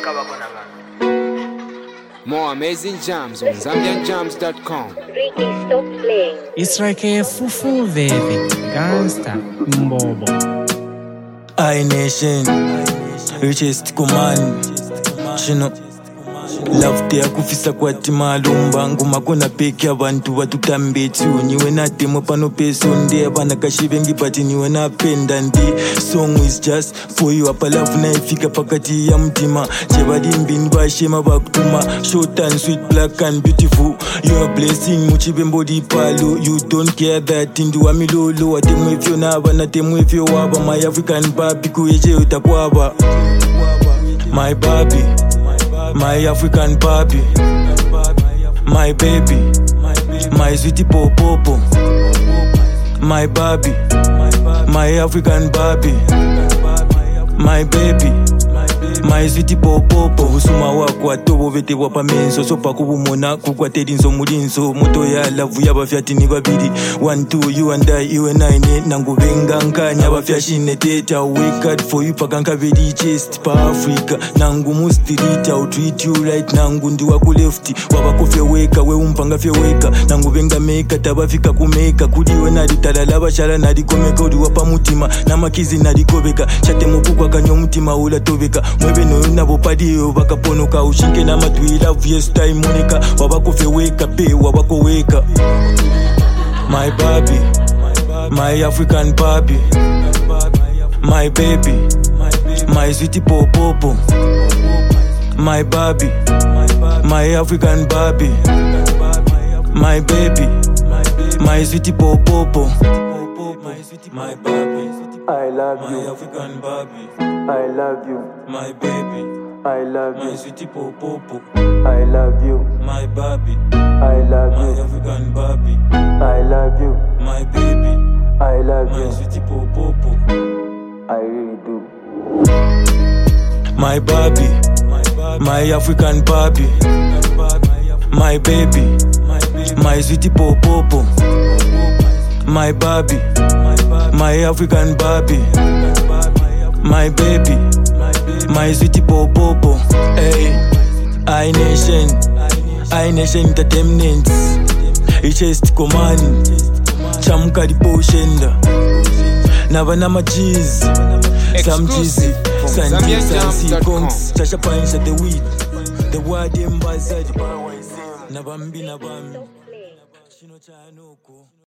More amazing jams on ZambianJams.com. Ricky, stop playing. It's like a fufu baby, gangsta, mbobo. I nation, richest command, chino. Love te akufisa kwati malumba nguma kona peke abantu batutambe niwe na demo pano peso ndi abana kashivengi pati niwe na penda ndi song is just for you apa love na ifika pakati ya mtima chebadi mbini bashema bakutuma short and sweet black and beautiful you are blessing muchibe mbodi palo you don't care that ndu amilolo atemwe fyo na abana temwe fyo waba my African baby kuyeje utakwaba my baby. My African Barbie, my baby, my sweetie popo, my Barbie, my African Barbie, my baby, my sweetie popo. Usuma wako atobo vete wapa menso sopa kubumona kukwatedi nso mulinso moto ya lavu ya bafyati ni babiri 1 2 you and I iwe 9 nangu venga nkanya bafyashine teta wake for you pakanka very chest pa Africa nangu mustirita I'll treat you right nangu ndi wako lefty wabako weka we umpanga weka nangu venga meka tabafika kumeka kudiwe nari talala bashala nari komeka uri wapa mutima namakizi nari kobeka chate mukukwa kanyo mutima ula tobeka mwebe no nabo padiyo bakaponoka ushike na matwi love yes time monika wabakofe weka pe wabako weka my baby my African Barbie my baby my sweetie popo my baby my African Barbie my baby my sweetie popo my baby I love you my African Barbie I love you my baby I love you my sweetie popo I love you my baby I love you my African Barbie I love you my baby I love you my sweetie popo I really do my baby my African Barbie my baby my sweetie popo my baby my African Barbie my baby my sweetie popo. Hey, I nation entertainment. Richest command. Chamka di poshenda. Navana ma cheese. Some cheesy. Santi kongs. Chasha pains at the weed. The word in bazadi. Navambi. Chino chanoko.